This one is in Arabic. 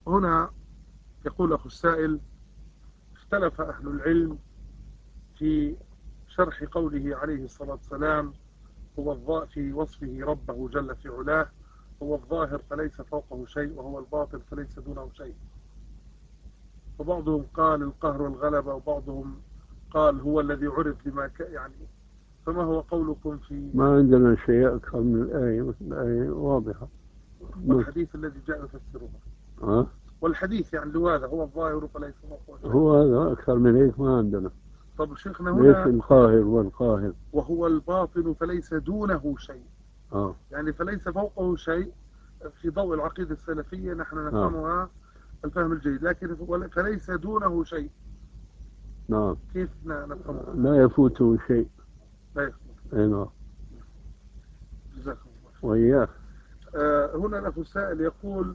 هنا يقول أخو السائل: اختلف أهل العلم في شرح قوله عليه الصلاة والسلام في وصفه ربه جل في علاه: هو الظاهر فليس فوقه شيء وهو الباطن فليس دونه شيء. وبعضهم قال القهر والغلبة، وبعضهم قال هو الذي عرف بما يعني. فما هو قولكم في ما عندنا شيء أكثر من الآية، مثل الآية واضحة. والحديث الذي جاء يفسرها؟ أه؟ والحديث يعني هذا هو الظاهر فليس فوقه شيء. هو هذا، أكثر من هيك ما عندنا. طب شيخنا ليش هنا القاهر والقاهر؟ وهو الباطن فليس دونه شيء، أه. يعني فليس فوقه شيء. في ضوء العقيدة السلفية نحن أه. نفهمها الفهم الجيد، لكن فليس دونه شيء. نعم. كيف نفهمها؟ لا يفوته شيء. لا يفهم. أي نعم. جزاكم الله خير. وإياه. هنا الأخ السائل يقول: